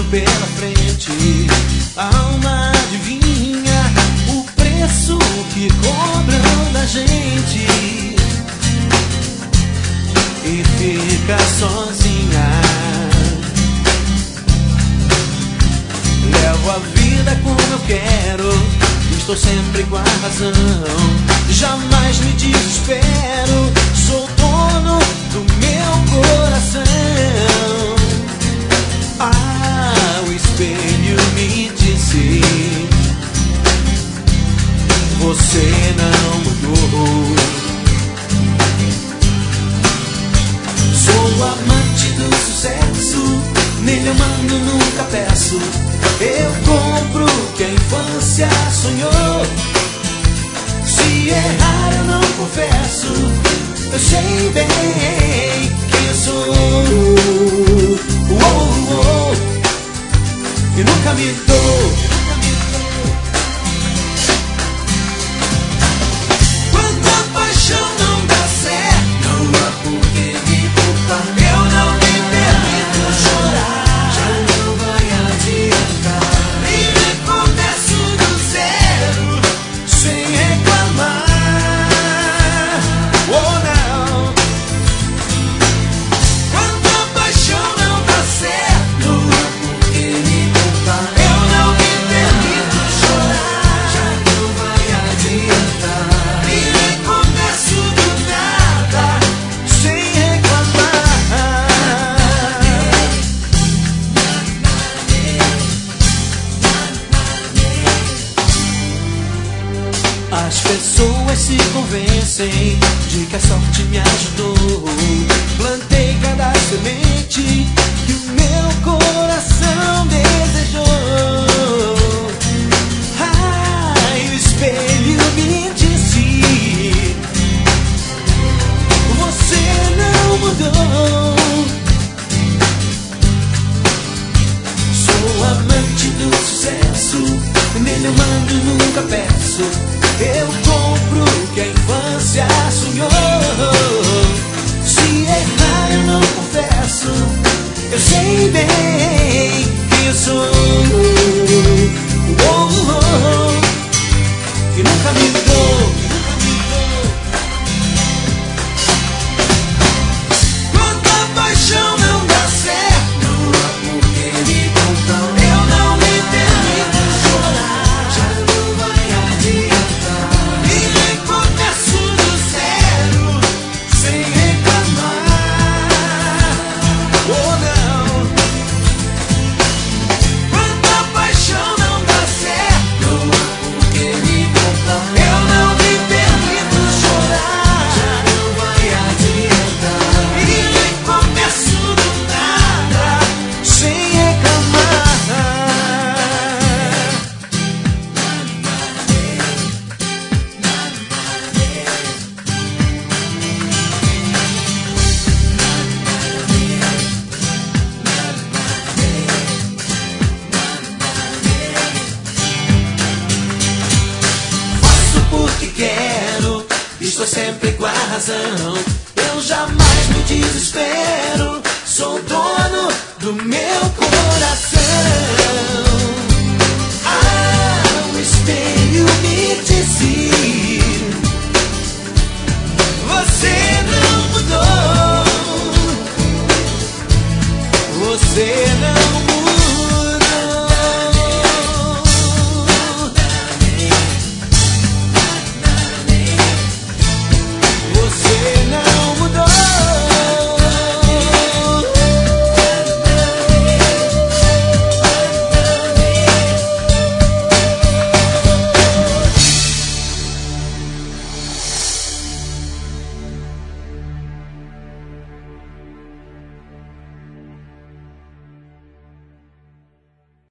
pela frente. A alma adivinha o preço que cobram da gente e fica sozinha. Levo a vida como eu quero, estou sempre com a razão. Jamais me desespero, sou dono do meu coração. Ah, o espelho me disse: você não mudou. Sou amante do sucesso, nele eu mando, nunca peço. Eu compro o que a infância sonhou. Se errar eu não confesso, eu sei bem quem eu sou. E nunca me dou. Quando a paixão não dá certo, não há por que me culpar. Eu não me permito chorar, já não vai adiantar. E recomeço do zero, sem reclamar. Oh não. Quando a paixão não dá certo, não há por que me culpar. Eu não me permito chorar, já não vai adiantar. E recomeço do nada, sem reclamar. As pessoas se convencem de que a sorte me ajudou. Plantei cada semente que o meu coração desejou. Ai, o espelho me disse: você não mudou. Sou amante do sucesso, nele eu mando, nunca peço. Eu compro o que a infância sonhou. Se errar eu não confesso, eu sei bem quem eu sou. E nunca me dou. Quando a paixão não dá certo, não há por que me contar. Eu não me permito chorar, já não vai adiantar. E recomeço do zero, sem reclamar. Oh não. Quando a paixão não dá certo, não há por que me contar. Eu não me permito chorar, já não vai adiantar. E recomeço do nada, sem reclamar. Faço porque quero, estou sempre com a razão. Eu jamais me desespero, sou dono do